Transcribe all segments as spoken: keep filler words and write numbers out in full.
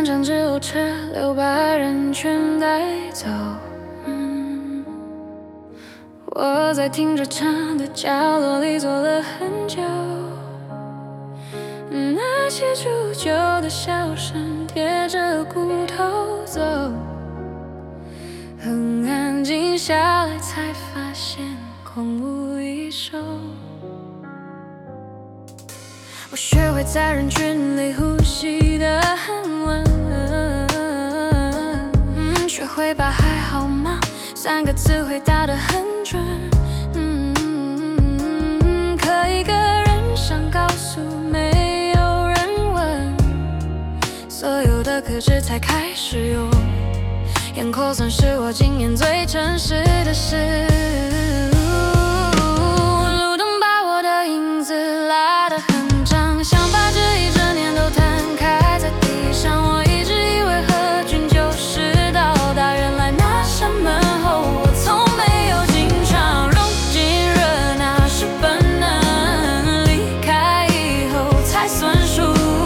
漫长，只有车流把人全带走。嗯，我在停车场的角落里坐了很久，那些煮酒的笑声贴着骨头走，很安静下来才发现空无一手。我学会在人群里呼吸得很稳，嗯，学会把还好吗三个字回答得很准，嗯，可一个人想告诉没有人问，所有的克制才开始用，烟口算是我今年最诚实的事。路灯把我的影子拉得很长，想把这一整年都摊开在地上。我一直以为和群就是到达，原来那扇门后我从没有进场。融进热闹是本能，离开以后才算数。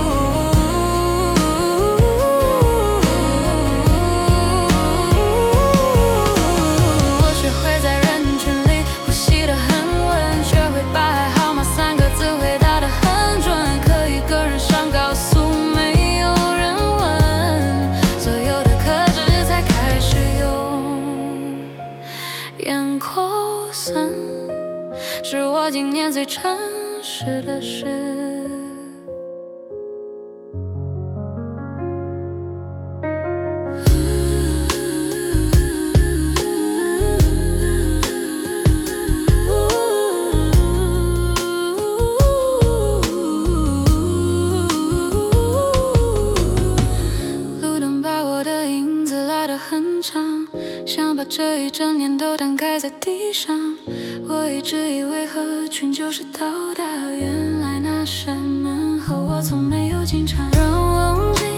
我学会在人群里呼吸得很稳，学会把还好吗三个字回答得很准，可一个人想告诉没有人问，所有的克制才开始用。烟口森是我今年最诚实的事。路灯把我的影子拉得很长，想把这一整年都摊开在地上。我一直以为合群就是到达，原来那扇门后我从没有进场。让忘记